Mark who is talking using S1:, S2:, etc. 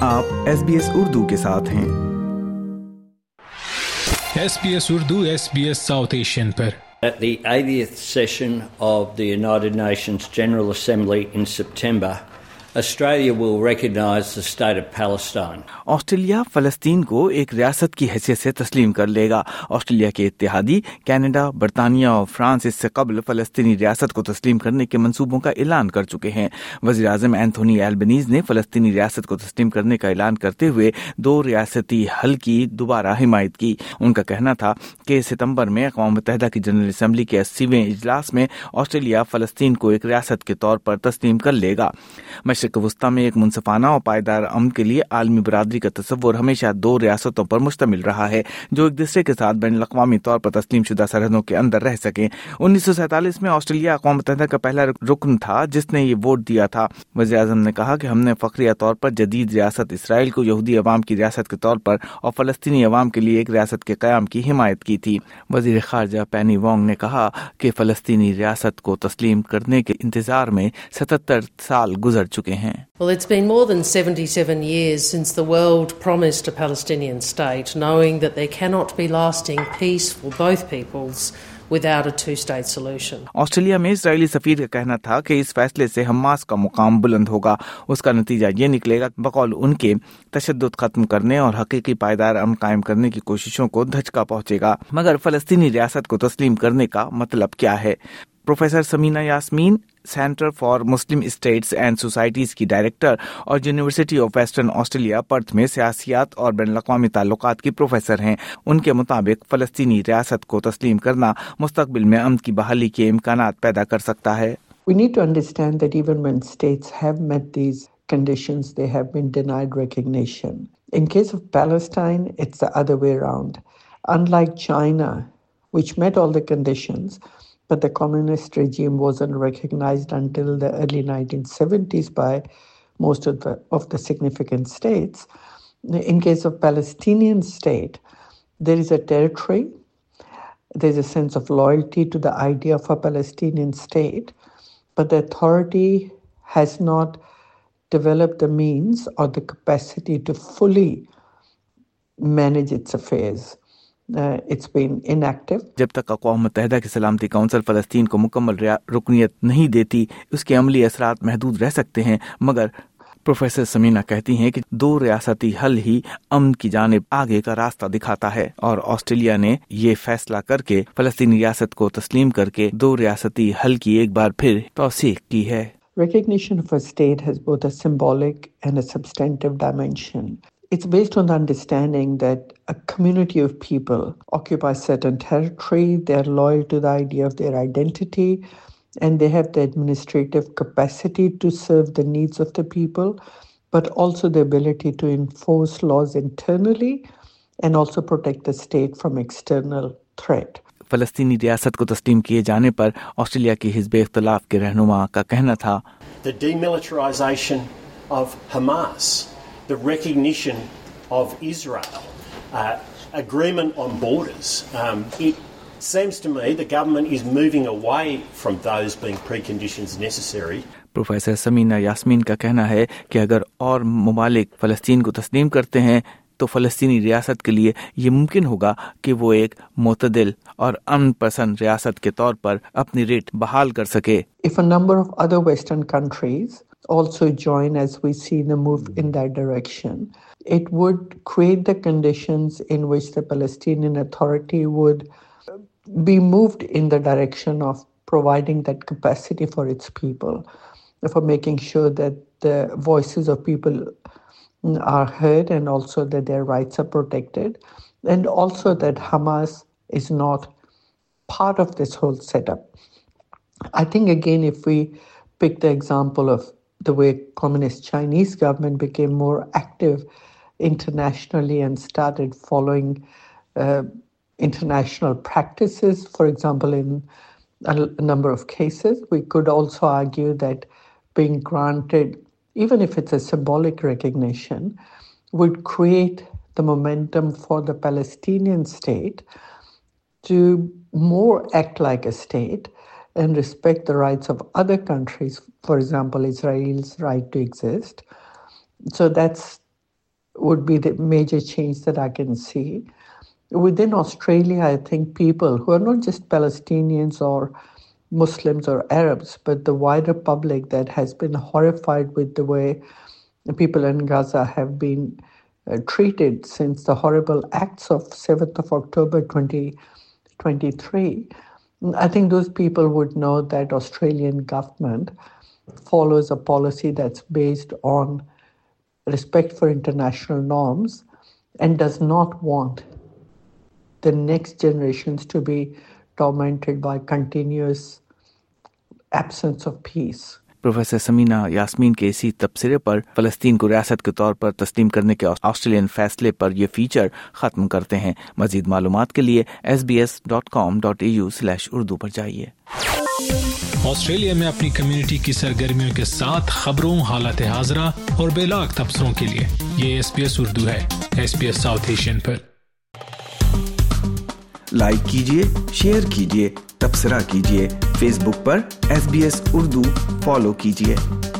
S1: आप SBS उर्दू के साथ हैं।
S2: SBS Urdu SBS South Asian पर।
S3: At the 80th session of the United Nations General Assembly in September, Australia will recognise the state of Palestine.
S1: Australia फ़लस्तीन को एक रियासत की हैसियत से तस्लीम कर लेगा। ऑस्ट्रेलिया के इत्तेहादी कनाडा, बरतानिया और फ्रांस इससे कबल फ़लस्तीनी रियासत को तस्लीम करने के मंसूबों का ऐलान कर चुके हैं। वज़ीर आज़म एंथोनी एल्बनीज़ ने फ़लस्तीनी रियासत को तस्लीम करने का ऐलान करते हुए दो रियासती हल की दोबारा हिमायत की। उनका कहना था कि सितंबर में अक़वाम मुत्तहिदा की जनरल असम्बली के 80वें इजलास में ऑस्ट्रेलिया फ़लस्तीन को एक रियासत के तौर पर तस्लीम कर लेगा। मशरिक़ वस्ता में एक मुनसिफाना और पायदार अमन के लिए आलमी बरादरी का तसव्वुर हमेशा दो रियासतों पर मुश्तमिल रहा है जो एक दूसरे के साथ बैनुल-अक़वामी तौर पर तस्लीम शुदा सरहदों के अंदर रह सकें। 1947 में ऑस्ट्रेलिया अक़वाम मुत्तहिदा का पहला रुकन था जिसने ये वोट दिया था। वज़ीर आज़म ने कहा कि हमने फ़ख्रिया तौर पर जदीद रियासत इसराइल को यहूदी अवाम की रियासत के तौर पर और फ़लस्तीनी अवाम के लिए एक रियासत के क़याम की हिमायत की थी। वज़ीर ख़ारजा पेनी वोंग ने कहा कि फ़लस्तीनी रियासत को तस्लीम करने के इंतज़ार में 77 साल गुजर चुके हैं।
S4: Well, it's been more than 77 years since the world promised a Palestinian state, knowing that there cannot be lasting peace for both peoples without a two-state solution.
S1: Australia में इजरायली सफीर का कहना था कि इस फैसले से हमास का मुकाम बुलंद होगा। उसका नतीजा ये निकलेगा बकौल उनके तशद्दुद खत्म करने और हकीकी पायदार अमन कायम करने की कोशिशों को धचका पहुंचेगा। मगर फ़लस्तीनी रियासत को तस्लीम करने का मतलब क्या है? Professor Sameena Yasmeen centre for Muslim states and societies की डायरेक्टर और university of Western Australia Perth में सियासियात और बैनुल-अक़वामी ताल्लुकात की प्रोफेसर हैं। उनके मुताबिक फ़लस्तीनी रियासत को तस्लीम करना मुस्तक़बिल में अमन की बहाली के इम्कानात पैदा कर सकता है।
S5: We need to understand that even when states have met these conditions, they have been denied recognition. In case of Palestine, it's the other way around. Unlike China, which met all the conditions, but the communist regime wasn't recognized until the early 1970s by most of the significant states. In case of Palestinian state, there is a territory, there's a sense of loyalty to the idea of a Palestinian state, but the authority has not developed the means or the capacity to fully manage its affairs. It's been inactive.
S1: जब तक अक़वाम मुत्तहिदा की सलामती council फ़लस्तीन को मुकम्मल रुकनियत नहीं देती, उसके अमली असरात महदूद रह सकते हैं। मगर प्रोफेसर समीना कहती हैं कि दो रियासती हल ही अमन की जानिब आगे का रास्ता दिखाता है और ऑस्ट्रेलिया ने ये फैसला करके फ़लस्तीनी रियासत को तस्लीम करके दो रियासती हल की एक बार फिर तौसीक़ की है।
S5: Recognition of a state has both a symbolic and a substantive dimension. It's based on the understanding that a community of people occupies certain territory, they're loyal to the idea of their identity, and they have the administrative capacity to serve the needs of the people, but also the ability to enforce laws internally and also protect the state from external threat.
S1: फ़लस्तीनी रियासत को तस्लीम किए जाने पर Australia की हिज़्ब इख्तिलाफ के रहनुमा का कहना था,
S6: The demilitarization of Hamas, the recognition of Israel, agreement on borders. It seems to me the government is moving away from those being preconditions necessary.
S1: Professor Sameena Yasmeen का कहना है कि अगर और मुमालिक फ़लस्तीन को तस्लीम करते हैं तो फ़लस्तीनी रियासत के लिए ये मुमकिन होगा कि वो एक मुतदिल और अमन पसंद रियासत के तौर पर अपनी रेट बहाल कर सके।
S5: If a number of other Western countries also join, as we see the move in that direction, it would create the conditions in which the Palestinian Authority would be moved in the direction of providing that capacity for its people, for making sure that the voices of people are heard and also that their rights are protected, and also that Hamas is not part of this whole setup. I think, again, if we pick the example of the way communist Chinese government became more active internationally and started following international practices, for example, in a number of cases, we could also argue that being granted, even if it's a symbolic recognition, would create the momentum for the Palestinian state to more act like a state and respect the rights of other countries, for example, Israel's right to exist. So that's would be the major change that I can see. Within Australia, I think people who are not just Palestinians or Muslims or Arabs, but the wider public that has been horrified with the way the people in Gaza have been treated since the horrible acts of 7th of October 2023. I think those people would know that Australian government follows a policy that's based on respect for international norms and does not want the next generations to be tormented by continuous absence of peace.
S1: Professor Sameena Yasmeen के इसी तबसरे पर फ़लस्तीन को रियासत के तौर पर तस्लीम करने के ऑस्ट्रेलियन फैसले पर यह फीचर ख़त्म करते हैं। मज़ीद मालूमात के लिए sbs.com.au/urdu पर जाइए।
S2: ऑस्ट्रेलिया में अपनी कम्युनिटी की सरगर्मियों के साथ खबरों, हालत हाज़रा और बेलाग तबसरों के लिए ये SBS उर्दू है। SBS साउथ एशियन पर
S1: लाइक कीजिए, शेयर कीजिए, तबसरा कीजिए। फेसबुक पर SBS उर्दू फॉलो कीजिए।